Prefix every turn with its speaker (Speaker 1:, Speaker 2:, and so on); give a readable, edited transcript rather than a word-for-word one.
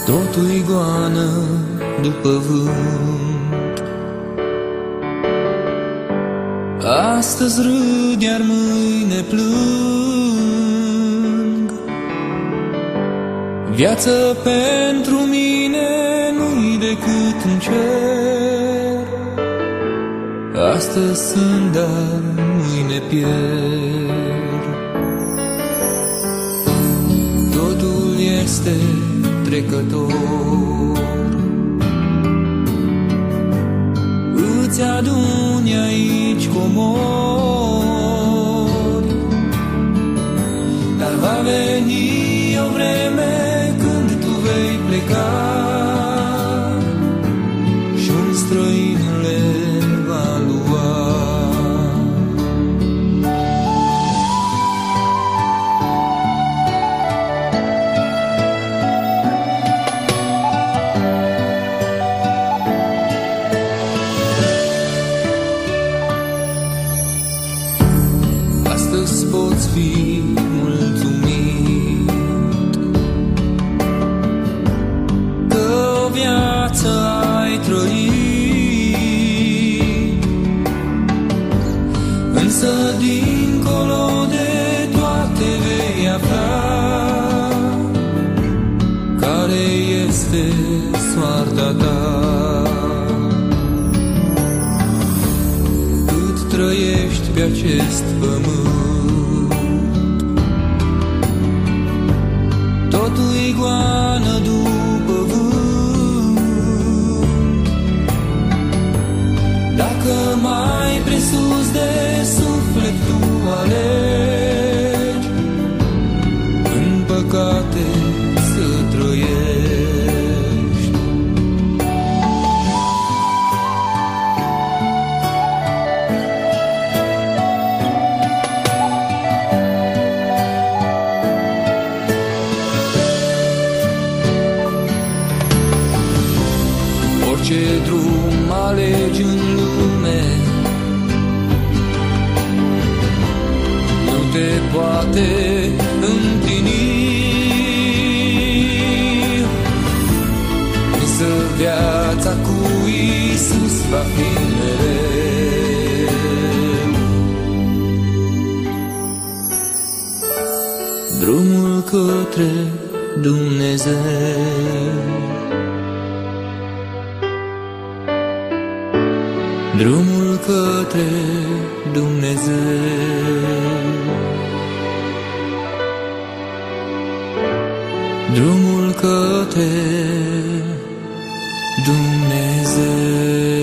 Speaker 1: totul-i goană după vânt. Astăzi râd, iar mâine plâng. Viața pentru mine nu-i decât un cer. Astăzi sunt, dar mâine pierd. Totul este trecător. Îți aduni aici comori, dar va veni o vreme când tu vei pleca și un străin le va lua. Astăzi poți fi mulțumit că o viață ai trăit, însă dincolo de toate vei afla care este soarta ta. Cât trăiești pe acest pământ, totul-i goană după vânt. Dacă mai presus de suflet tu alegi în păcate să trăiești, orice drum alegi în lume nu te poate împlini, însă viața cu Iisus va fi mereu. Drumul către Dumnezeu, drumul către Dumnezeu, drumul către Dumnezeu.